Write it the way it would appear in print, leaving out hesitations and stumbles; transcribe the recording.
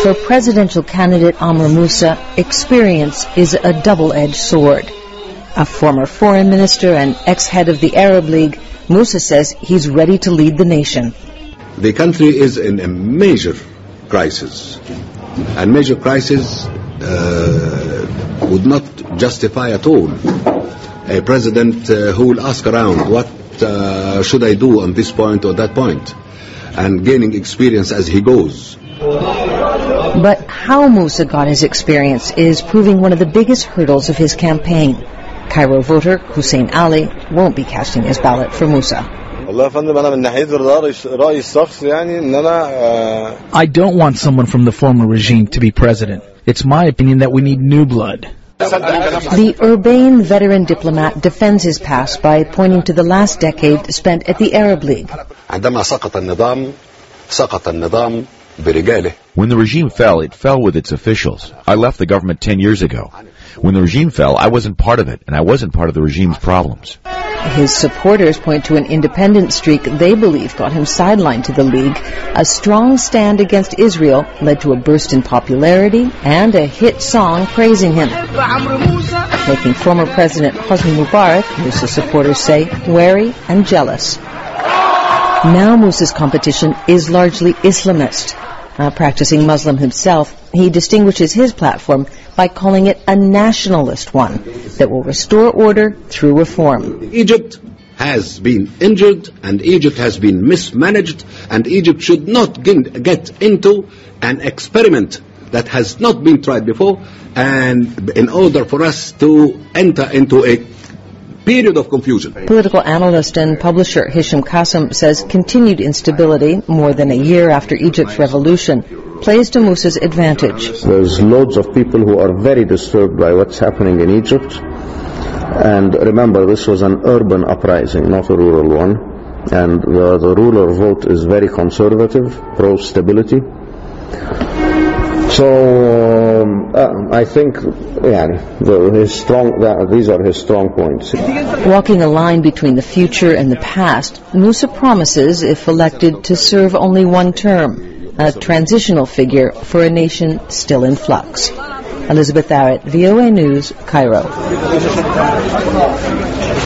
For presidential candidate Amr Moussa, experience is a double-edged sword. A former foreign minister and ex-head of the Arab League, Moussa says he's ready to lead the nation. The country is in a major crisis, and major crisis would not justify at all a president who will ask around, what should I do on this point or that point, and gaining experience as he goes. But how Moussa got his experience is proving one of the biggest hurdles of his campaign. Cairo voter Hussein Ali won't be casting his ballot for Moussa. I don't want someone from the former regime to be president. It's my opinion that we need new blood. The Urbane veteran diplomat defends his past by pointing to the last decade spent at the Arab League. When the regime fell, it fell with its officials. I left the government 10 years ago. When the regime fell, I wasn't part of it, and I wasn't part of the regime's problems. His supporters point to an independent streak they believe got him sidelined to the League. A strong stand against Israel led to a burst in popularity and a hit song praising him, making former President Hosni Mubarak, Moussa's supporters say, wary and jealous. Now Moussa's competition is largely Islamist. A practicing Muslim himself, he distinguishes his platform by calling it a nationalist one that will restore order through reform. Egypt has been injured, and Egypt has been mismanaged, and Egypt should not get into an experiment that has not been tried before, and in order for us to enter into a period of confusion. Political analyst and publisher Hisham Qasim says continued instability, more than a year after Egypt's revolution, plays to Moussa's advantage. There's loads of people who are very disturbed by what's happening in Egypt. And remember, this was an urban uprising, not a rural one. And the ruler vote is very conservative, pro-stability. So I think these are his strong points. Walking a line between the future and the past, Moussa promises, if elected, to serve only one term, a transitional figure for a nation still in flux. Elizabeth Barrett, VOA News, Cairo.